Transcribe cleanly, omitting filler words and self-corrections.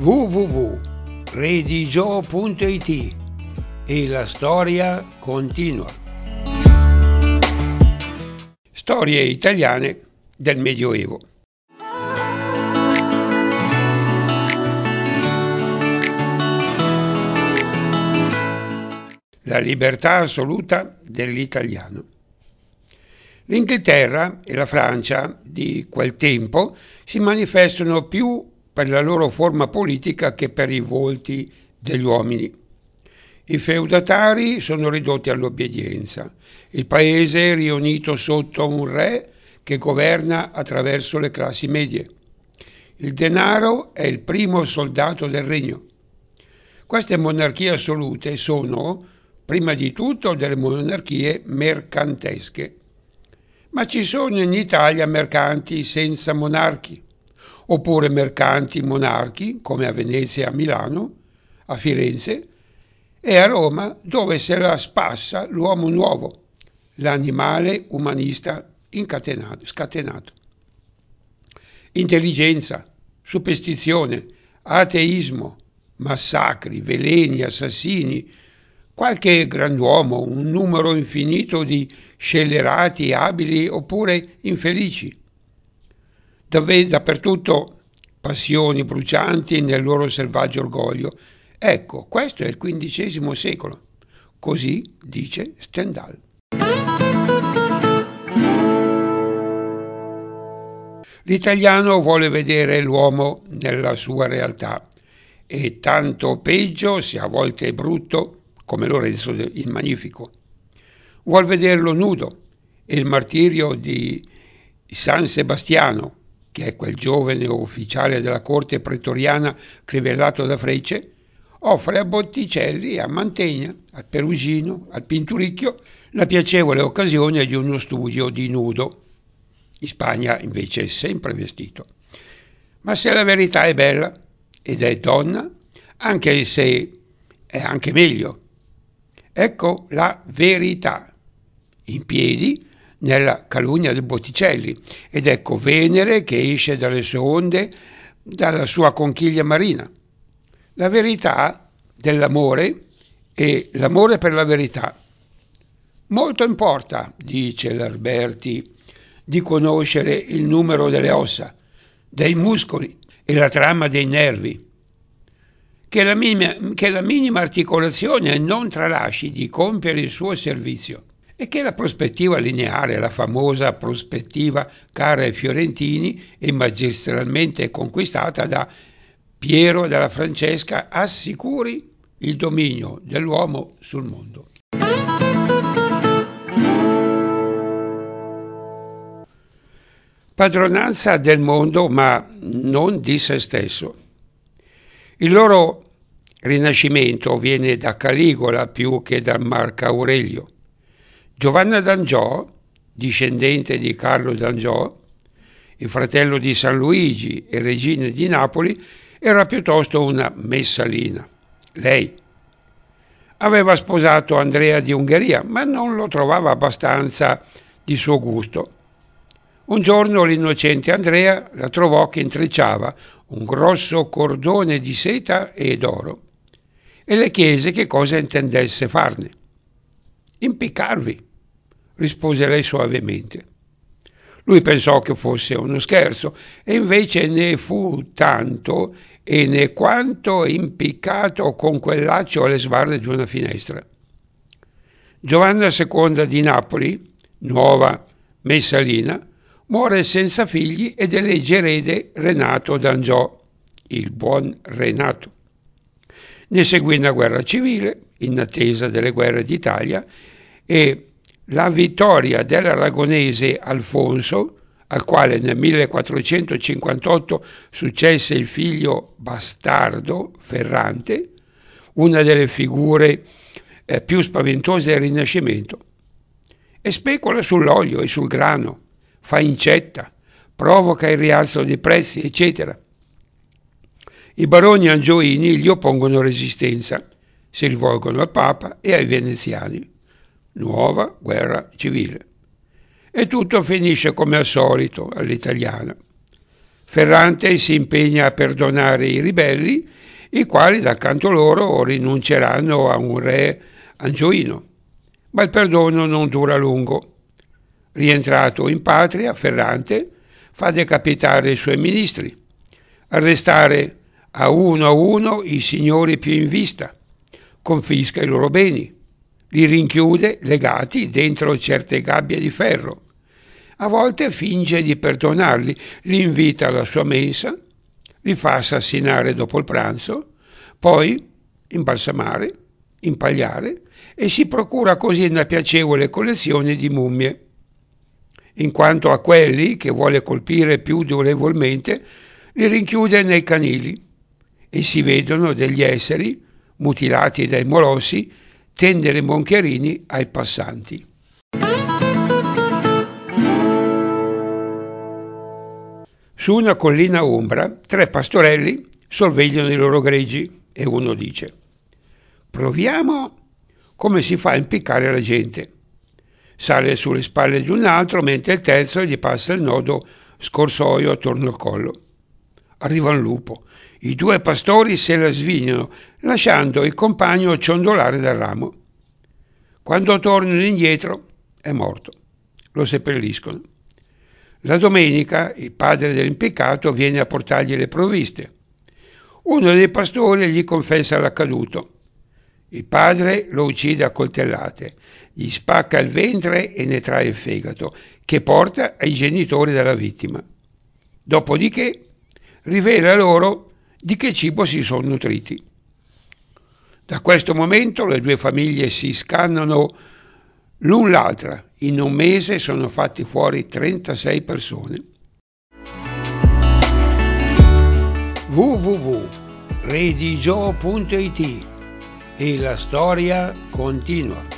www.redigio.it e la storia continua. Storie italiane del Medioevo. La libertà assoluta dell'italiano. L'Inghilterra e la Francia di quel tempo si manifestano più per la loro forma politica che per i volti degli uomini. I feudatari sono ridotti all'obbedienza, il paese è riunito sotto un re che governa attraverso le classi medie. Il denaro è il primo soldato del regno. Queste monarchie assolute sono, prima di tutto, delle monarchie mercantesche. Ma ci sono in Italia mercanti senza monarchi, oppure mercanti monarchi, come a Venezia e a Milano, a Firenze, e a Roma, dove se la spassa l'uomo nuovo, l'animale umanista scatenato. Intelligenza, superstizione, ateismo, massacri, veleni, assassini, qualche grand'uomo, un numero infinito di scellerati, abili oppure infelici. Dappertutto passioni brucianti nel loro selvaggio orgoglio. Ecco, questo è il XV secolo. Così dice Stendhal. L'italiano vuole vedere l'uomo nella sua realtà e tanto peggio se a volte è brutto come Lorenzo il Magnifico. Vuol vederlo nudo e il martirio di San Sebastiano, che è quel giovane ufficiale della corte pretoriana crivellato da frecce, offre a Botticelli, a Mantegna, al Perugino, al Pinturicchio la piacevole occasione di uno studio di nudo. In Spagna invece è sempre vestito. Ma se la verità è bella ed è donna, anche se è anche meglio. Ecco la verità, in piedi nella calunnia del Botticelli, ed ecco Venere che esce dalle sue onde, dalla sua conchiglia marina. La verità dell'amore e l'amore per la verità. Molto importa, dice l'Alberti, di conoscere il numero delle ossa, dei muscoli e la trama dei nervi, che la minima articolazione non tralasci di compiere il suo servizio e che la prospettiva lineare, la famosa prospettiva cara ai fiorentini e magistralmente conquistata da Piero della Francesca, assicuri il dominio dell'uomo sul mondo. Padronanza del mondo, ma non di se stesso. Il loro rinascimento viene da Caligola più che da Marco Aurelio. Giovanna d'Angiò, discendente di Carlo d'Angiò, il fratello di San Luigi e regina di Napoli, era piuttosto una messalina. Lei aveva sposato Andrea di Ungheria, ma non lo trovava abbastanza di suo gusto. Un giorno l'innocente Andrea la trovò che intrecciava un grosso cordone di seta e d'oro e le chiese che cosa intendesse farne. Impiccarvi, rispose lei soavemente. Lui pensò che fosse uno scherzo e invece ne fu tanto e ne quanto impiccato con quel laccio alle sbarre di una finestra. Giovanna II di Napoli, nuova messalina, muore senza figli ed elegge erede Renato d'Angiò, il buon Renato. Ne seguì una guerra civile, in attesa delle guerre d'Italia, e la vittoria dell'aragonese Alfonso, al quale nel 1458 successe il figlio bastardo Ferrante, una delle figure più spaventose del Rinascimento, e specula sull'olio e sul grano, fa incetta, provoca il rialzo dei prezzi, eccetera. I baroni angioini gli oppongono resistenza, si rivolgono al Papa e ai veneziani. Nuova guerra civile. E tutto finisce come al solito all'italiana. Ferrante si impegna a perdonare i ribelli, i quali dal canto loro rinunceranno a un re angioino. Ma il perdono non dura a lungo. Rientrato in patria, Ferrante fa decapitare i suoi ministri, arrestare a uno i signori più in vista, confisca i loro beni, li rinchiude legati dentro certe gabbie di ferro. A volte finge di perdonarli, li invita alla sua mensa, li fa assassinare dopo il pranzo, poi imbalsamare, impagliare e si procura così una piacevole collezione di mummie. In quanto a quelli che vuole colpire più durevolmente, li rinchiude nei canili e si vedono degli esseri, mutilati dai molossi, tendere moncherini ai passanti. Su una collina ombra, 3 pastorelli sorvegliano i loro greggi e uno dice: «Proviamo come si fa a impiccare la gente». Sale sulle spalle di un altro mentre il terzo gli passa il nodo scorsoio attorno al collo. Arriva un lupo. I 2 pastori se la svignano, lasciando il compagno ciondolare dal ramo. Quando tornano indietro è morto. Lo seppelliscono. La domenica il padre dell'impiccato viene a portargli le provviste. Uno dei pastori gli confessa l'accaduto. Il padre lo uccide a coltellate, gli spacca il ventre e ne trae il fegato, che porta ai genitori della vittima. Dopodiché rivela loro di che cibo si sono nutriti. Da questo momento le 2 famiglie si scannano l'un l'altra. In un mese sono fatti fuori 36 persone. www.redigio.it e la storia continua.